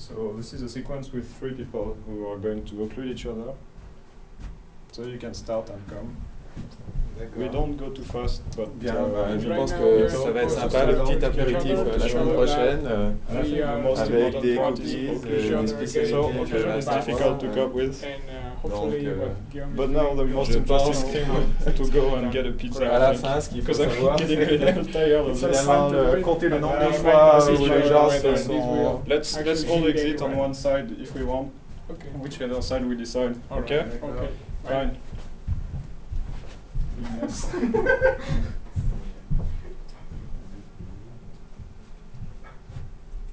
So this is a sequence with 3 people who are going to occlude each other. So you can start and come. We don't go too fast, but Bien, je Right pense now que we're ça va être close sympa, to le petit each apéritif other, la semaine prochaine, and I think the most avec important des part is cookies, occlusion. des So spécialités So de la it's difficult to cope with. And hopefully Donc, what Guillaume is But doing now the will most also interesting thing help to go and get a pizza. à la fin, ce qu'il faut Because I'm savoir, getting c'est a little tired of this. finalement compter le nombre de And fois I où think les gens right se now, sont... Let's all exit on one side if we want. Okay. Whichever side we decide. All right. Okay? Okay. Fine.